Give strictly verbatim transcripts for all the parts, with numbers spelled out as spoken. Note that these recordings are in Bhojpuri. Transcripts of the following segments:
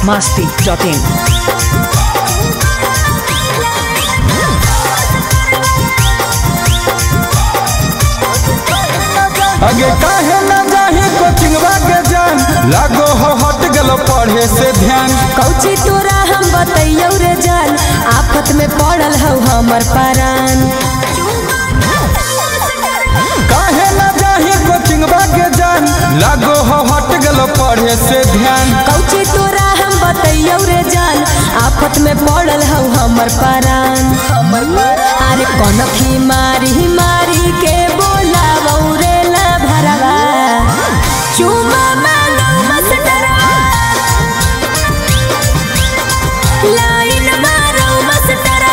masti dot in. आगे काहे न जाही कोचिंगवा के जान लागो हो हट गलो पढ़े से ध्यान कौची तोरा हम बतैयौ रे जान आफत में पड़ल हौ हमर परान। काहे न जाही कोचिंगवा के जान लागो हो हट गलो पढ़े से ध्यान कौची तोरा हम बतैयौ रे जान आफत में पड़ल हौ हमर परान। अरे कनखी मारी मारी के बोलावौ रे ला भरवा चुमा मांगौ मस्टरवा लाइन मारो मस्टरवा।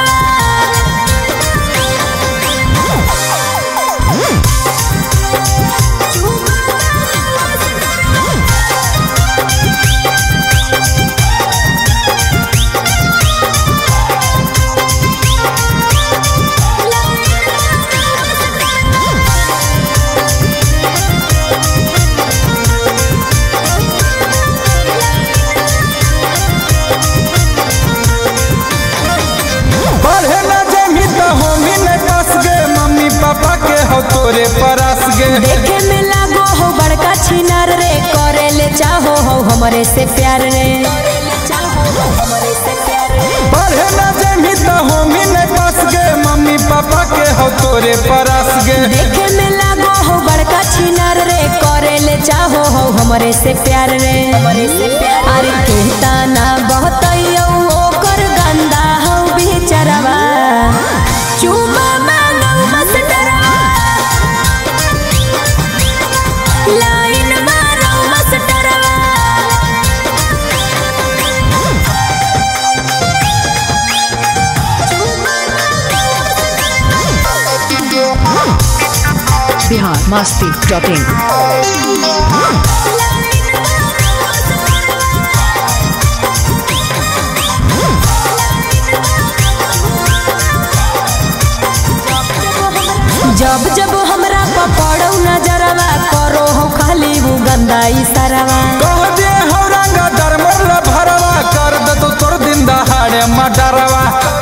पढ़े न जाही तो होमी न पास गे मम्मी पापा के हो तोरे परास गे देखे में लागो हो बड़का छिनार रे करे ले चाहो हो हमरे से प्यार रे। पढ़े न जाही तो होमी न पास गे मम्मी पापा के हो तोरे परास गे देखे में लागो हो बड़का छिनार रे करे ले चाहो हो हमरे से प्यार रे। अरे कहता ना बहतैयौ ओकर गंदा हो बेचारवा चुमा मांगौ मस्टरवा लाइन मारो मस्टरवा। Bihar masti dot in. जब जब हमरा पकड़ौ नजरवा करो हो खाली वो गंदा इशारवा कह दे हो रंगा दरमल भरवा कर दे तो तोर दिन दहाड़े मडरवा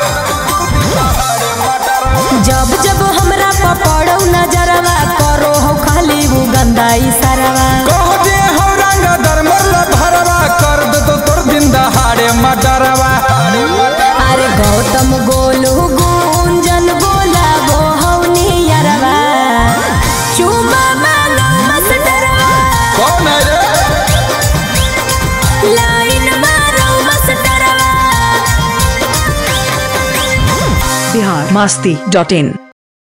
जब जब हमरा पकड़ौ नजरवा करो हो खाली वो गंदा इशारवा कह दे हो रंगा दरमल भरवा कर दे तो तोर दिन दहाड़े मडरवा। अरे गौतम गोलू गुंजन बोलाबो हो नियरवा चुमा मांगौ मस्टरवा कौन है रे लाइन मारो मस्टरवा। Bihar masti dot in.